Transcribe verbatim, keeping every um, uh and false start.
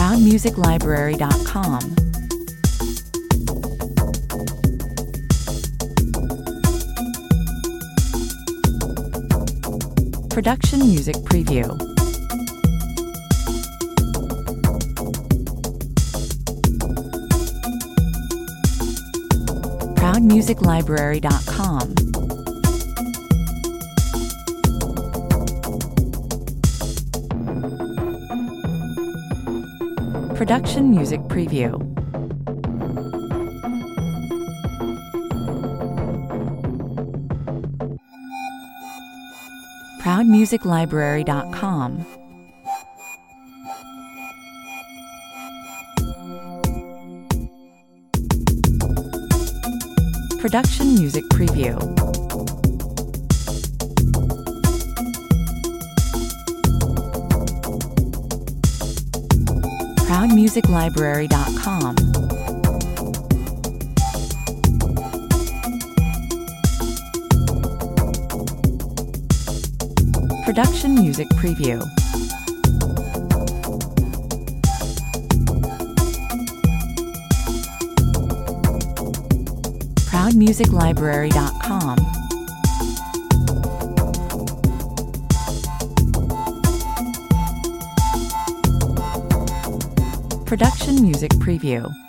proud music library dot com. Production Music Preview. proud music library dot com. Production Music Preview. proud music library dot com. Production Music Preview. proud music library dot com. Production Music Preview. proud music library dot com. Production Music Preview.